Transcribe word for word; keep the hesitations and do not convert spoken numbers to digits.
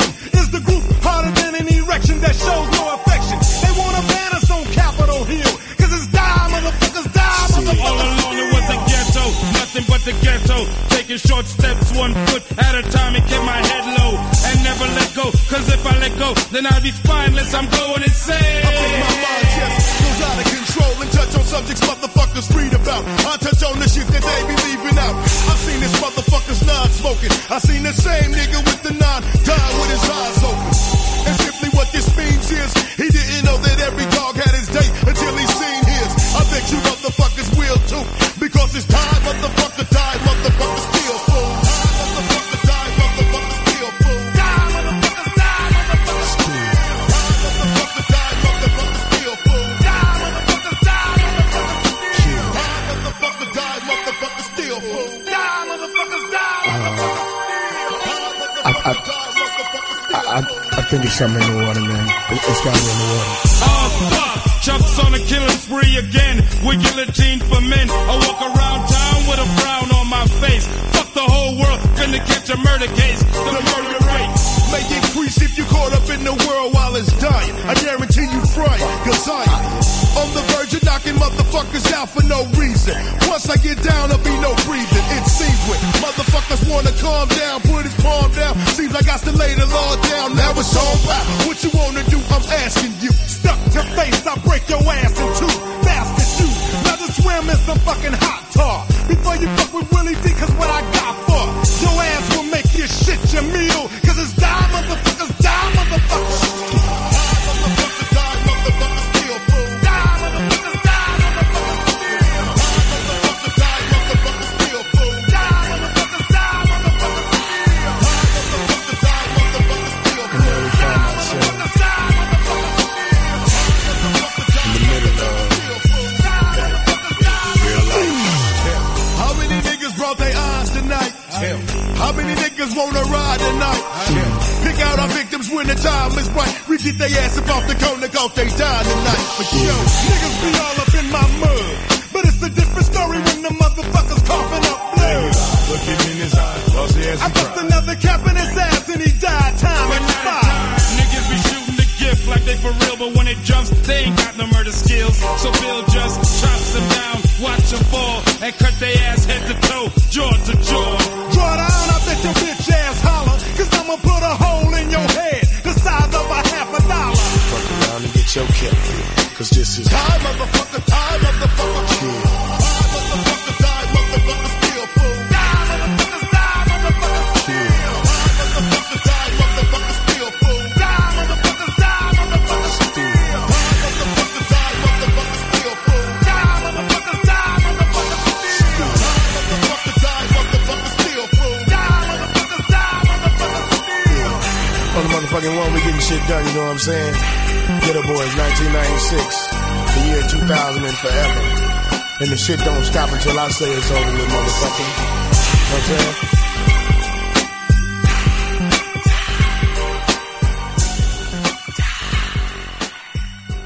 election. Is the group harder than an erection that shows no affection? They wanna ban us on Capitol Hill, cause it's die, motherfuckers, die, motherfuckers. All along it was the ghetto, nothing but the ghetto. Taking short steps, one foot at a time and keep my head low and never let go. Cause if I let go, then I'll be spineless. I'm going insane. I think my mind just goes out of control and touch on subjects motherfuckers read about. I touch on the shit that they be leaving out. I've seen this motherfuckers non-smoking. I seen the same nigga with the nine die with his eyes open. And simply what this means is he didn't know that every dog had his day until he seen his. I bet you motherfuckers will too, because it's time, motherfucker, die, motherfucker, still fool. Motherfucker, die, motherfucker, still fool. Die, motherfucker, die, motherfucker, still. Motherfucker, die, motherfucker, still fool. Die, motherfucker, die, motherfucker, still. Die, motherfucker, die, motherfucker, still fool. Die, motherfuckers, die, motherfucker, still. I, I think it's something in the water, man. It, it's gotta be in the water. Oh, fuck. Jumps on a killing spree again with guillotine for men. I walk around town with a frown on my face. Fuck the whole world, finna catch a murder case. The murder rate may increase if you caught up in the world while it's dying. I guarantee you frying, cause I am on the verge of knocking motherfuckers out for no reason. Once I get down, there'll be no breathing. It seems with motherfuckers wanna calm down, put his palm down. Seems like I still lay the law down. Now it's on by. What you wanna do? I'm asking you. Stuck to face, I break your ass in two. Bastard you. Rather swim in some fucking hot tar before you fuck with Willie D, cause what I got for your ass will make your shit your meal. Cause it's die, motherfuckers, die, motherfuckers. How many niggas wanna ride tonight? Pick out our victims when the time is right. We get their ass up off the corner, cause they die tonight. But yo, niggas be all up in my mud. But it's a different story when the motherfuckers coughing up blood. Look him in his eyes, lost the ass. I bust another cap in his ass and he died. Time expired. Niggas be shooting the gift like they for real, but when it jumps, they ain't got no murder skills. So Bill just chops them down, watch them fall, and cut their ass head to toe, jaw to jaw. Draw down, I bet your bitch ass holler, cause I'ma put a hole in your head, the size of a half a dollar. Fuck around and get your kill, cause this is time, motherfucker, time, motherfucker, kill. Time, motherfucker, die, motherfucker, still fool. Die, motherfucker, die, motherfucker, kill. Time, motherfucker, die, motherfucker, still fool. Die, motherfucker, die, motherfucker, still. Time, motherfucker, die, motherfucker, still fool. Die, motherfucker, die, motherfucker, still. Time, motherfucker, die, motherfucker, still fool. Die, motherfucker, die, motherfucker, still. on the motherfucking one, we getting shit done, you know what I'm saying? Ghetto Boys, nineteen ninety-six, the year two thousand and forever. And the shit don't stop until I say it's over with, motherfucker. You know what I'm saying?